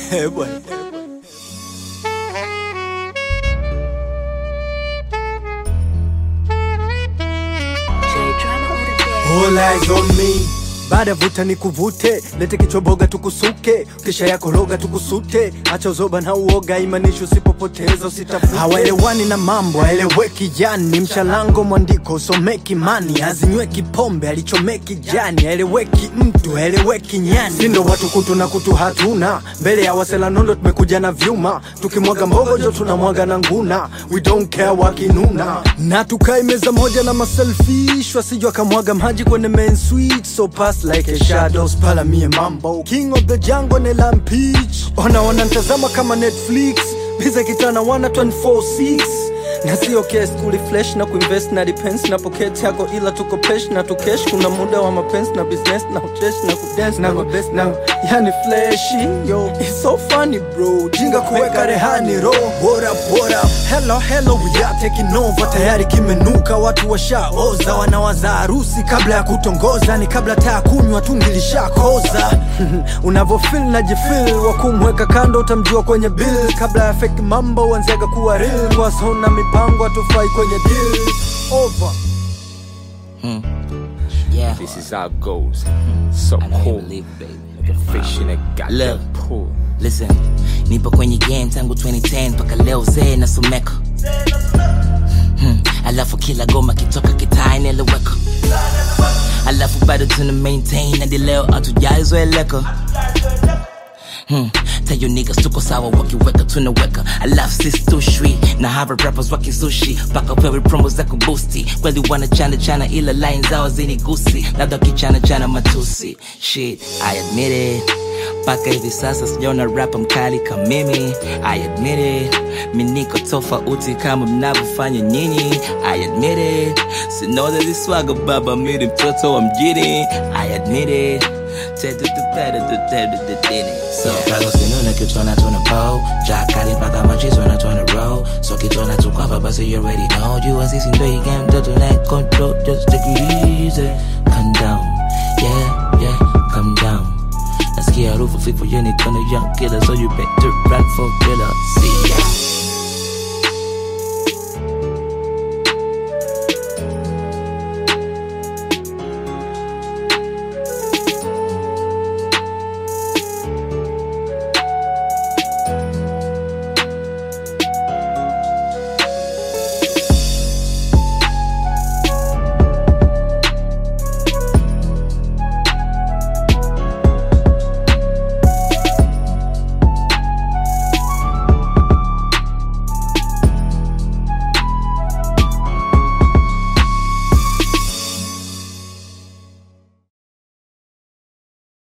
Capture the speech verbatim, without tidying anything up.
Eh bwana. All eyes on me. Baada vuta ni kuvute, lete kichoboga tukusuke, kisha yako roga tukusute. Acha uzoba na uoga, imanisho usipopoteza usitafute. Hawaelewani na mambo, haeleweki jani. Mshalango mwandiko, someki mani. Azinyweki pombe, alichomeki jani. Haeleweki mtu, haeleweki nyani. Sindo watu kutu na kutu hatuna. Mbele ya wasela nondo tumekuja na vyuma. Tukimwaga mbogo jo tunamwaga na nguna. We don't care wakinuna. Na tukai meza moja na maselfish. Wasijua kamwaga maji kwenye main suite. So pass like a shadows, pala mie mambo. King of the jungle nela mpeach. Ona wana ntazama kama Netflix. Biza kitana wana twenty-four six. Na siyo case kuli flash na kuinvest na depends na pocket yako ila tuko pesh na tukesh. Kuna muda wa mapenzi na business na uchesh na kudance na mabest na yani flashy. Yo, it's so funny bro, jinga kuweka rehani ro. What up, what up, hello, hello, we are taking over. Tayari kimenuka, watu washaoza. Wanawaza harusi kabla ya kutongoza. Ni kabla taa kunywa tungilisha koza. Unavofeel na jifeel, wakumweka kando utamjua kwenye bill. Kabla ya fake mambo wanzega kuwa real. Kwa sona mipango atufai kwenye deal. Over. Hmm. Yeah. This is how it goes. So cool. Believe it, baby. Like a fish in a goddamn pool. Listen, nipo kwenye game tangu twenty ten paka leo zee na sumeka. Hmm. Alafu kila goma kitoka kitaa ineleweka. Alafu bado tuna maintain hadi leo hatujazoeleka. Hmm. Tell you niggas tuko sawa wakiweka tunaweka. Alafu sisi tushwi na have rappers waki sushi. Paka pewe promos za kubusti. Kweli wana chana chana ila lines zao zini gusi. Labda kichana chana matusi. Shit, I admit it. Paka hivi sasa sijaona rapper mkali kama mimi. I admit it. Mimi niko tofauti kama mnavyofanya nyinyi. I admit it. Sino that this swagger baba mimi mtoto wa mjini. I admit it. So Prago sinuna kitona tuna bow. Jakari paka machizo na tuna roll. So kitona tukwapa basi you already know. You as this in the game to let control. Just take it easy. Calm down. Yeah, yeah, calm down. Nasikia harufu fifu yeni kona young killer. So you better run for killer. See ya.